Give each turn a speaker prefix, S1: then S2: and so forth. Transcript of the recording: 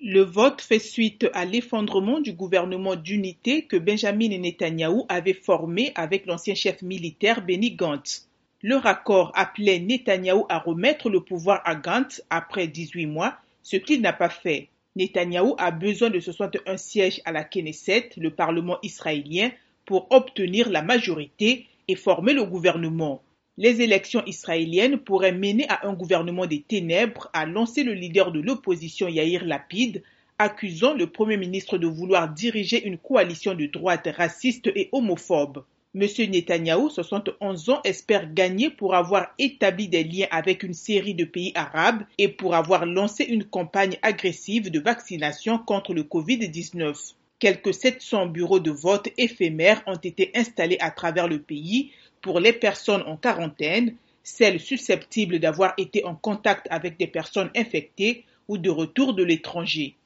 S1: Le vote fait suite à l'effondrement du gouvernement d'unité que Benjamin Netanyahou avait formé avec l'ancien chef militaire Benny Gantz. Leur accord appelait Netanyahou à remettre le pouvoir à Gantz après 18 mois, ce qu'il n'a pas fait. Netanyahou a besoin de 61 sièges à la Knesset, le parlement israélien, pour obtenir la majorité et former le gouvernement. Les élections israéliennes pourraient mener à un gouvernement des ténèbres, a lancé le leader de l'opposition Yair Lapid, accusant le Premier ministre de vouloir diriger une coalition de droite raciste et homophobe. M. Netanyahou, 71 ans, espère gagner pour avoir établi des liens avec une série de pays arabes et pour avoir lancé une campagne agressive de vaccination contre le Covid-19. Quelques 700 bureaux de vote éphémères ont été installés à travers le pays pour les personnes en quarantaine, celles susceptibles d'avoir été en contact avec des personnes infectées ou de retour de l'étranger.